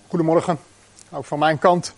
Goedemorgen, ook van mijn kant.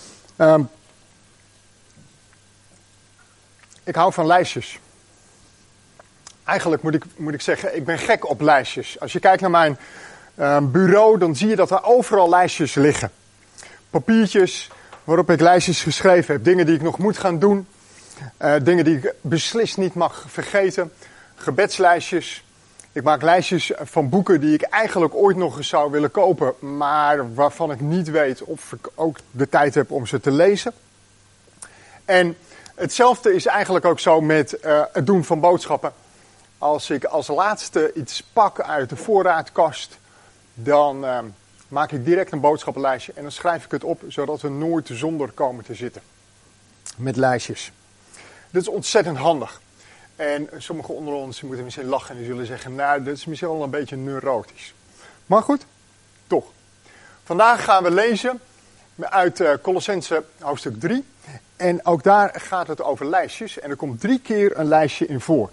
Ik hou van lijstjes. Eigenlijk moet ik zeggen, ik ben gek op lijstjes. Als je kijkt naar mijn bureau, dan zie je dat er overal lijstjes liggen. Papiertjes waarop ik lijstjes geschreven heb. Dingen die ik nog moet gaan doen. Dingen die ik beslist niet mag vergeten. Gebedslijstjes. Ik maak lijstjes van boeken die ik eigenlijk ooit nog eens zou willen kopen, maar waarvan ik niet weet of ik ook de tijd heb om ze te lezen. En hetzelfde is eigenlijk ook zo met het doen van boodschappen. Als ik als laatste iets pak uit de voorraadkast, dan maak ik direct een boodschappenlijstje en dan schrijf ik het op, zodat we nooit zonder komen te zitten met lijstjes. Dit is ontzettend handig. En sommigen onder ons moeten misschien lachen en die zullen zeggen, nou, dat is misschien wel een beetje neurotisch. Maar goed, toch. Vandaag gaan we lezen uit Kolossenzen hoofdstuk 3. En ook daar gaat het over lijstjes. En er komt 3 keer een lijstje in voor.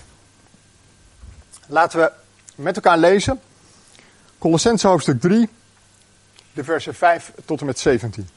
Laten we met elkaar lezen. Kolossenzen hoofdstuk 3, de versen 5 tot en met 17.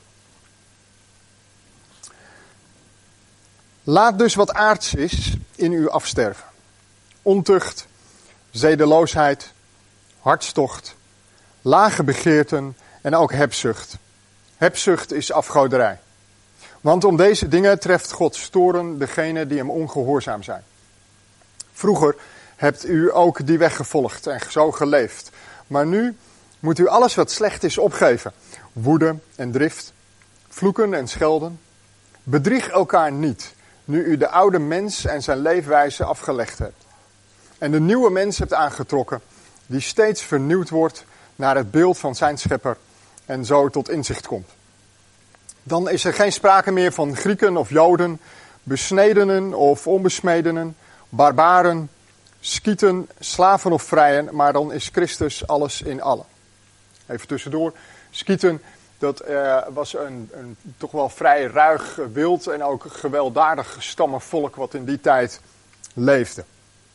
Laat dus wat aards is in u afsterven. Ontucht, zedeloosheid, hartstocht, lage begeerten en ook hebzucht. Hebzucht is afgoderij. Want om deze dingen treft Gods toorn degenen die hem ongehoorzaam zijn. Vroeger hebt u ook die weg gevolgd en zo geleefd. Maar nu moet u alles wat slecht is opgeven. Woede en drift, vloeken en schelden. Bedrieg elkaar niet. Nu u de oude mens en zijn leefwijze afgelegd hebt. En de nieuwe mens hebt aangetrokken, die steeds vernieuwd wordt naar het beeld van zijn schepper en zo tot inzicht komt. Dan is er geen sprake meer van Grieken of Joden, besnedenen of onbesnedenen, barbaren, Skieten, slaven of vrijen, maar dan is Christus alles in allen. Even tussendoor, Skieten, dat was een toch wel vrij ruig, wild en ook gewelddadig stammenvolk wat in die tijd leefde.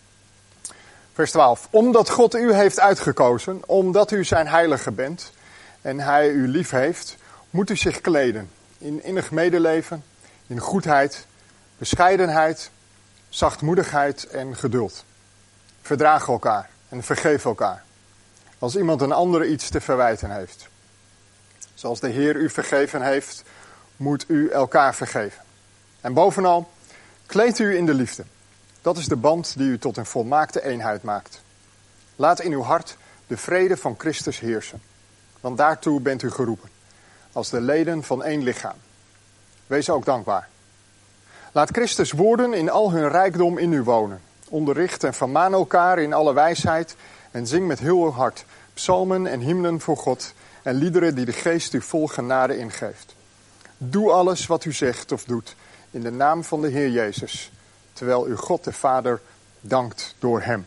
Vers 12. Omdat God u heeft uitgekozen, omdat u zijn heilige bent en hij u lief heeft, moet u zich kleden in innig medeleven, in goedheid, bescheidenheid, zachtmoedigheid en geduld. Verdraag elkaar en vergeef elkaar, als iemand een andere iets te verwijten heeft. Zoals de Heer u vergeven heeft, moet u elkaar vergeven. En bovenal, kleed u in de liefde. Dat is de band die u tot een volmaakte eenheid maakt. Laat in uw hart de vrede van Christus heersen. Want daartoe bent u geroepen, als de leden van één lichaam. Wees ook dankbaar. Laat Christus woorden in al hun rijkdom in u wonen. Onderricht en vermaan elkaar in alle wijsheid en zing met heel uw hart psalmen en hymnen voor God en liederen die de geest u vol genade ingeeft. Doe alles wat u zegt of doet in de naam van de Heer Jezus, terwijl u God de Vader dankt door hem.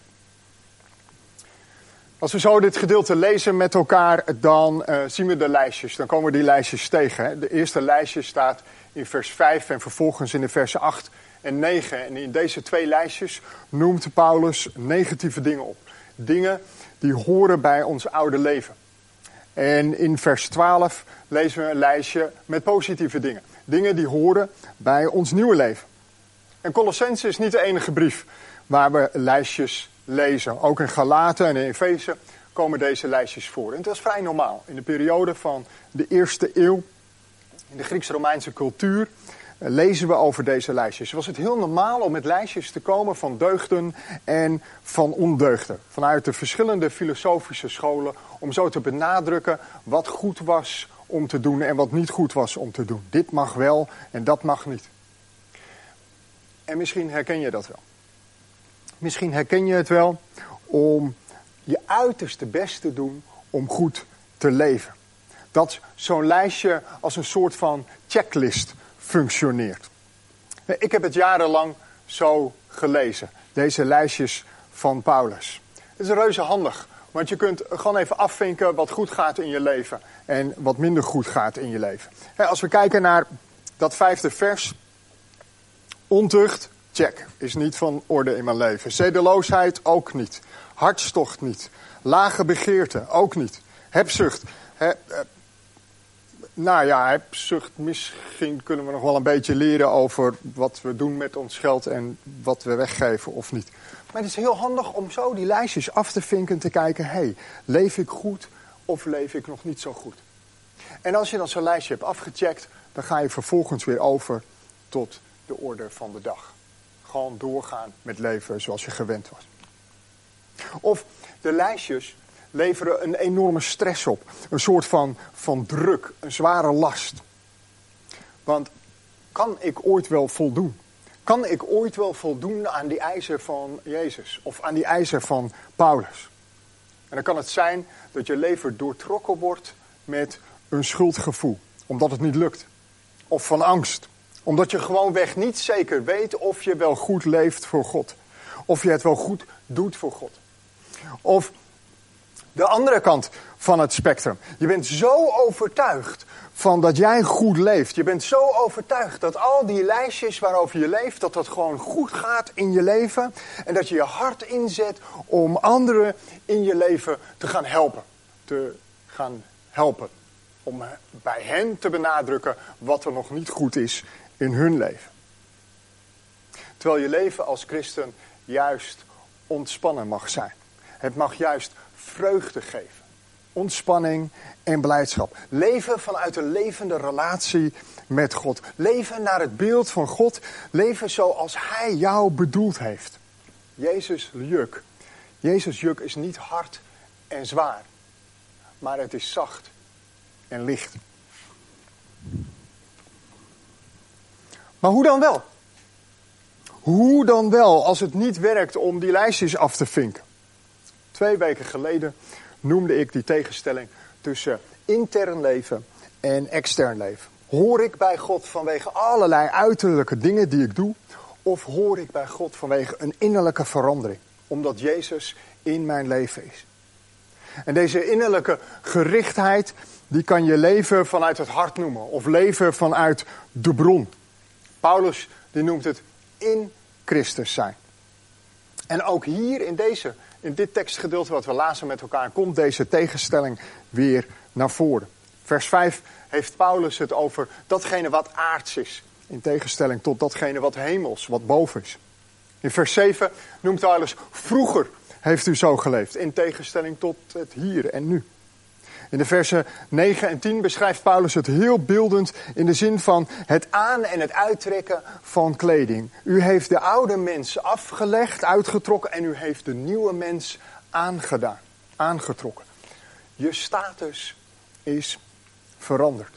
Als we zo dit gedeelte lezen met elkaar, dan zien we de lijstjes. Dan komen we die lijstjes tegen. Hè. De eerste lijstje staat in vers 5 en vervolgens in de versen 8 en 9. En in deze 2 lijstjes noemt Paulus negatieve dingen op. Dingen die horen bij ons oude leven. En in vers 12 lezen we een lijstje met positieve dingen. Dingen die horen bij ons nieuwe leven. En Kolossenzen is niet de enige brief waar we lijstjes lezen. Ook in Galaten en in Efeze komen deze lijstjes voor. En dat is vrij normaal. In de periode van de 1e eeuw, in de Grieks-Romeinse cultuur, lezen we over deze lijstjes. Was het heel normaal om met lijstjes te komen van deugden en van ondeugden. Vanuit de verschillende filosofische scholen, om zo te benadrukken wat goed was om te doen en wat niet goed was om te doen. Dit mag wel en dat mag niet. En misschien herken je dat wel. Misschien herken je het wel om je uiterste best te doen om goed te leven. Dat zo'n lijstje als een soort van checklist functioneert. Ik heb het jarenlang zo gelezen. Deze lijstjes van Paulus. Het is reuze handig. Want je kunt gewoon even afvinken wat goed gaat in je leven. En wat minder goed gaat in je leven. Als we kijken naar dat 5e vers. Ontucht, check. Is niet van orde in mijn leven. Zedeloosheid, ook niet. Hartstocht niet. Lage begeerte, ook niet. Hebzucht. Hebzucht, misschien kunnen we nog wel een beetje leren over wat we doen met ons geld en wat we weggeven of niet. Maar het is heel handig om zo die lijstjes af te vinken en te kijken, leef ik goed of leef ik nog niet zo goed? En als je dan zo'n lijstje hebt afgecheckt, dan ga je vervolgens weer over tot de orde van de dag. Gewoon doorgaan met leven zoals je gewend was. Of de lijstjes leveren een enorme stress op. Een soort van druk, een zware last. Want kan ik ooit wel voldoen? Kan ik ooit wel voldoen aan die eisen van Jezus? Of aan die eisen van Paulus? En dan kan het zijn dat je leven doortrokken wordt met een schuldgevoel. Omdat het niet lukt. Of van angst. Omdat je gewoonweg niet zeker weet of je wel goed leeft voor God. Of je het wel goed doet voor God. Of de andere kant van het spectrum. Je bent zo overtuigd van dat jij goed leeft. Je bent zo overtuigd dat al die lijstjes waarover je leeft, dat gewoon goed gaat in je leven. En dat je je hart inzet om anderen in je leven te gaan helpen. Om bij hen te benadrukken wat er nog niet goed is in hun leven. Terwijl je leven als christen juist ontspannen mag zijn. Het mag juist vreugde geven. Ontspanning en blijdschap. Leven vanuit een levende relatie met God. Leven naar het beeld van God. Leven zoals Hij jou bedoeld heeft. Jezus' juk is niet hard en zwaar. Maar het is zacht en licht. Maar hoe dan wel? Hoe dan wel als het niet werkt om die lijstjes af te vinken? 2 weken geleden noemde ik die tegenstelling tussen intern leven en extern leven. Hoor ik bij God vanwege allerlei uiterlijke dingen die ik doe? Of hoor ik bij God vanwege een innerlijke verandering? Omdat Jezus in mijn leven is. En deze innerlijke gerichtheid, die kan je leven vanuit het hart noemen. Of leven vanuit de bron. Paulus, die noemt het in Christus zijn. En ook hier in dit tekstgedeelte wat we lazen met elkaar, komt deze tegenstelling weer naar voren. Vers 5 heeft Paulus het over datgene wat aards is. In tegenstelling tot datgene wat hemels, wat boven is. In vers 7 noemt Paulus, vroeger heeft u zo geleefd. In tegenstelling tot het hier en nu. In de versen 9 en 10 beschrijft Paulus het heel beeldend in de zin van het aan- en het uittrekken van kleding. U heeft de oude mens afgelegd, uitgetrokken en u heeft de nieuwe mens aangetrokken. Je status is veranderd.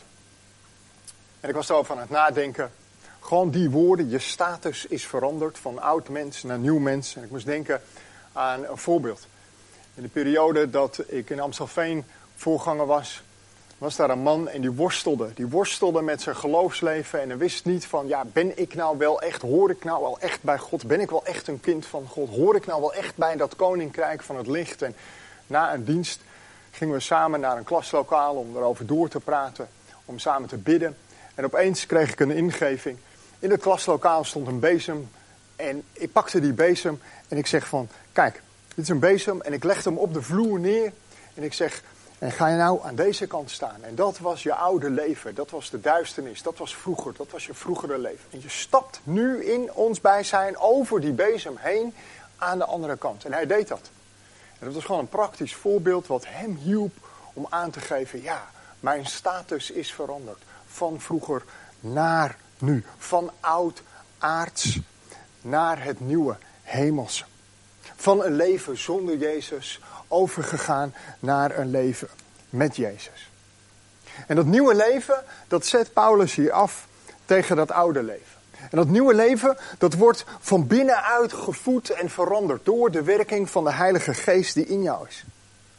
En ik was erover aan het nadenken. Gewoon die woorden, je status is veranderd van oud mens naar nieuw mens. En ik moest denken aan een voorbeeld. In de periode dat ik in Amstelveen voorganger was daar een man en die worstelde met zijn geloofsleven en hij wist niet van, ben ik nou wel echt, hoor ik nou wel echt bij God, ben ik wel echt een kind van God, hoor ik nou wel echt bij dat koninkrijk van het licht. En na een dienst gingen we samen naar een klaslokaal om erover door te praten, om samen te bidden. En opeens kreeg ik een ingeving. In het klaslokaal stond een bezem en ik pakte die bezem en ik zeg van, kijk, dit is een bezem en ik legde hem op de vloer neer en ik zeg, en ga je nou aan deze kant staan. En dat was je oude leven. Dat was de duisternis. Dat was vroeger. Dat was je vroegere leven. En je stapt nu in ons bijzijn over die bezem heen aan de andere kant. En hij deed dat. En dat was gewoon een praktisch voorbeeld wat hem hielp om aan te geven. Ja, mijn status is veranderd. Van vroeger naar nu. Van oud aards naar het nieuwe hemelse. Van een leven zonder Jezus overgegaan naar een leven met Jezus. En dat nieuwe leven, dat zet Paulus hier af tegen dat oude leven. En dat nieuwe leven, dat wordt van binnenuit gevoed en veranderd door de werking van de Heilige Geest die in jou is.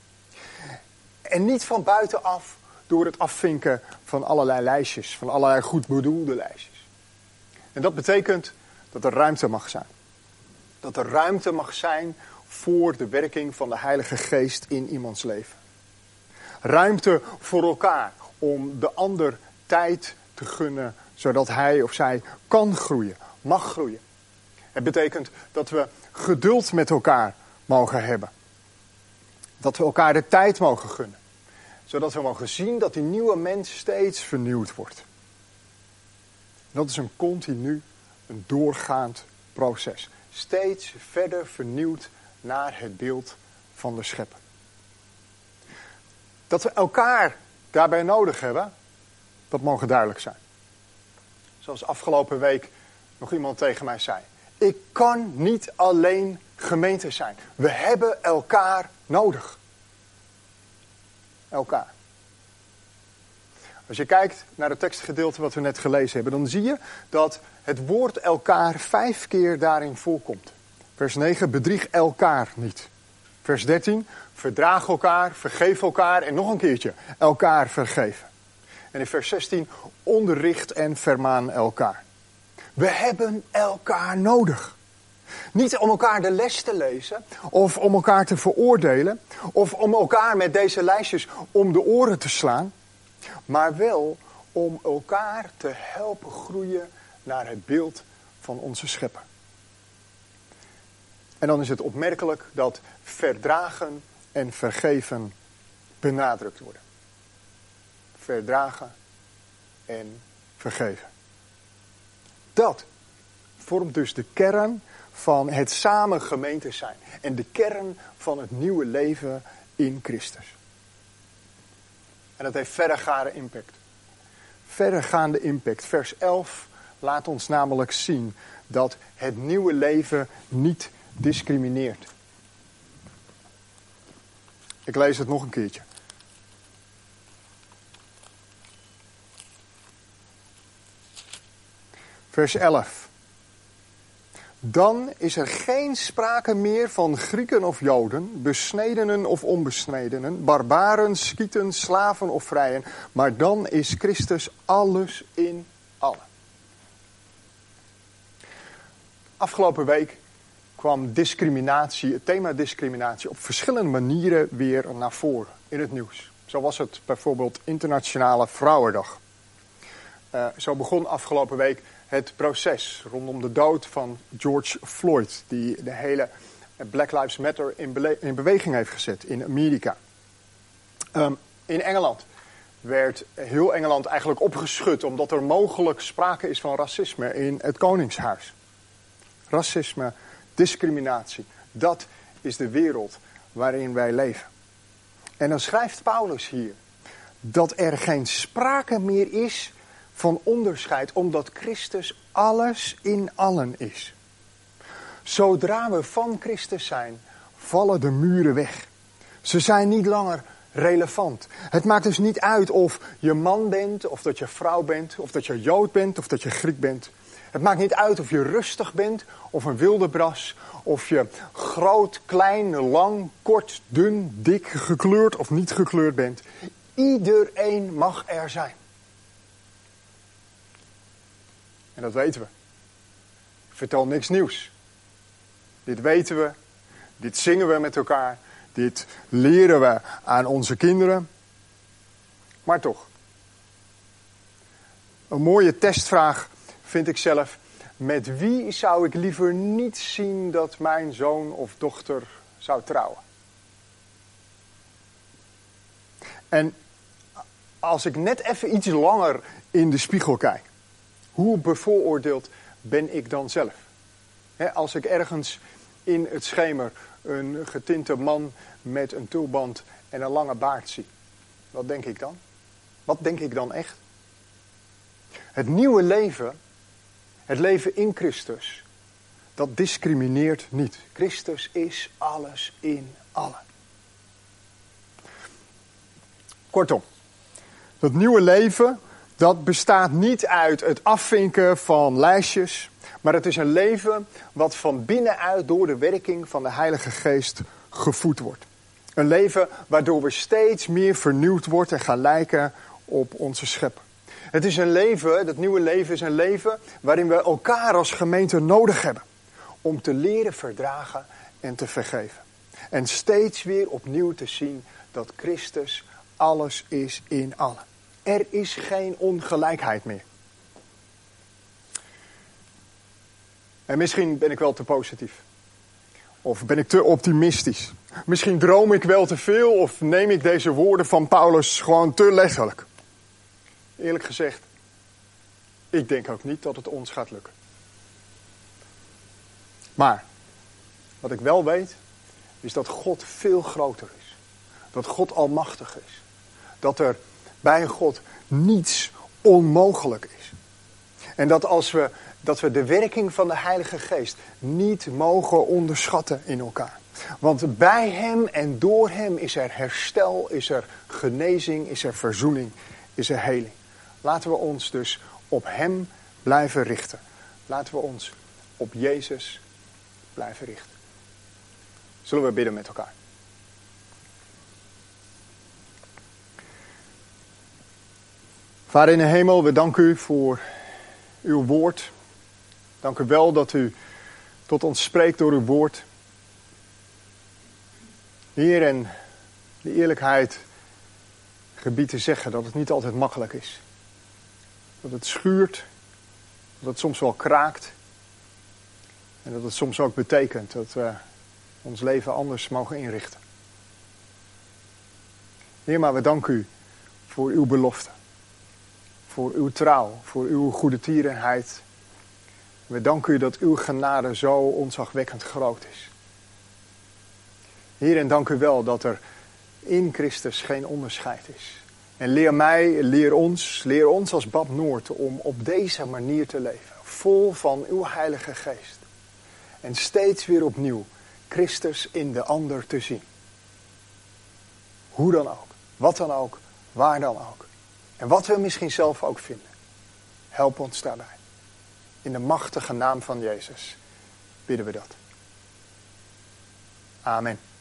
En niet van buitenaf door het afvinken van allerlei lijstjes, van allerlei goed bedoelde lijstjes. En dat betekent dat er ruimte mag zijn. Dat er ruimte mag zijn voor de werking van de Heilige Geest in iemands leven. Ruimte voor elkaar om de ander tijd te gunnen, zodat hij of zij kan groeien, mag groeien. Het betekent dat we geduld met elkaar mogen hebben. Dat we elkaar de tijd mogen gunnen. Zodat we mogen zien dat die nieuwe mens steeds vernieuwd wordt. Dat is een continu, een doorgaand proces. Steeds verder vernieuwd naar het beeld van de schepper. Dat we elkaar daarbij nodig hebben, dat mogen duidelijk zijn. Zoals afgelopen week nog iemand tegen mij zei. Ik kan niet alleen gemeente zijn. We hebben elkaar nodig. Elkaar. Als je kijkt naar het tekstgedeelte wat we net gelezen hebben, dan zie je dat het woord elkaar 5 keer daarin voorkomt. Vers 9, bedrieg elkaar niet. Vers 13, verdraag elkaar, vergeef elkaar en nog een keertje, elkaar vergeven. En in vers 16, onderricht en vermaan elkaar. We hebben elkaar nodig. Niet om elkaar de les te lezen, of om elkaar te veroordelen, of om elkaar met deze lijstjes om de oren te slaan, maar wel om elkaar te helpen groeien naar het beeld van onze schepper. En dan is het opmerkelijk dat verdragen en vergeven benadrukt worden. Verdragen en vergeven. Dat vormt dus de kern van het samen gemeente zijn. En de kern van het nieuwe leven in Christus. En dat heeft verregaande impact. Verregaande impact. Vers 11 laat ons namelijk zien dat het nieuwe leven niet discrimineert. Ik lees het nog een keertje. Vers 11. Dan is er geen sprake meer van Grieken of Joden, besnedenen of onbesnedenen, barbaren, Schieten, slaven of vrijen, maar dan is Christus alles in allen. Afgelopen week kwam discriminatie, het thema discriminatie, op verschillende manieren weer naar voren in het nieuws. Zo was het bijvoorbeeld Internationale Vrouwendag. Zo begon afgelopen week het proces rondom de dood van George Floyd, die de hele Black Lives Matter in beweging heeft gezet in Amerika. In Engeland werd heel Engeland eigenlijk opgeschud omdat er mogelijk sprake is van racisme in het Koningshuis. Racisme, discriminatie, dat is de wereld waarin wij leven. En dan schrijft Paulus hier dat er geen sprake meer is van onderscheid, omdat Christus alles in allen is. Zodra we van Christus zijn, vallen de muren weg. Ze zijn niet langer relevant. Het maakt dus niet uit of je man bent, of dat je vrouw bent, of dat je Jood bent, of dat je Griek bent. Het maakt niet uit of je rustig bent, of een wildebras, of je groot, klein, lang, kort, dun, dik, gekleurd of niet gekleurd bent. Iedereen mag er zijn. En dat weten we. Ik vertel niks nieuws. Dit weten we. Dit zingen we met elkaar. Dit leren we aan onze kinderen. Maar toch. Een mooie testvraag vind ik zelf. Met wie zou ik liever niet zien dat mijn zoon of dochter zou trouwen? En als ik net even iets langer in de spiegel kijk. Hoe bevooroordeeld ben ik dan zelf? Als ik ergens in het schemer een getinte man met een tulband en een lange baard zie. Wat denk ik dan? Wat denk ik dan echt? Het nieuwe leven, het leven in Christus, dat discrimineert niet. Christus is alles in allen. Kortom, dat nieuwe leven, dat bestaat niet uit het afvinken van lijstjes, maar het is een leven wat van binnenuit door de werking van de Heilige Geest gevoed wordt. Een leven waardoor we steeds meer vernieuwd worden en gaan lijken op onze schepper. Het is een leven, dat nieuwe leven is een leven waarin we elkaar als gemeente nodig hebben. Om te leren verdragen en te vergeven. En steeds weer opnieuw te zien dat Christus alles is in allen. Er is geen ongelijkheid meer. En misschien ben ik wel te positief. Of ben ik te optimistisch? Misschien droom ik wel te veel of neem ik deze woorden van Paulus gewoon te letterlijk? Eerlijk gezegd, ik denk ook niet dat het ons gaat lukken. Maar, wat ik wel weet, is dat God veel groter is. Dat God almachtig is. Dat er bij God niets onmogelijk is. En dat we de werking van de Heilige Geest niet mogen onderschatten in elkaar. Want bij Hem en door Hem is er herstel, is er genezing, is er verzoening, is er heling. Laten we ons dus op Hem blijven richten. Laten we ons op Jezus blijven richten. Zullen we bidden met elkaar? Vader in de hemel, we danken u voor uw woord. Dank u wel dat u tot ons spreekt door uw woord. Heer, en de eerlijkheid gebied te zeggen dat het niet altijd makkelijk is. Dat het schuurt, dat het soms wel kraakt. En dat het soms ook betekent dat we ons leven anders mogen inrichten. Heer, maar we danken u voor uw belofte. Voor uw trouw, voor uw goede tierenheid. We danken u dat uw genade zo ontzagwekkend groot is. Heer, en dank u wel dat er in Christus geen onderscheid is. En leer mij, leer ons als Bad Noord om op deze manier te leven. Vol van uw Heilige Geest. En steeds weer opnieuw Christus in de ander te zien. Hoe dan ook, wat dan ook, waar dan ook. En wat we misschien zelf ook vinden. Help ons daarbij. In de machtige naam van Jezus bidden we dat. Amen.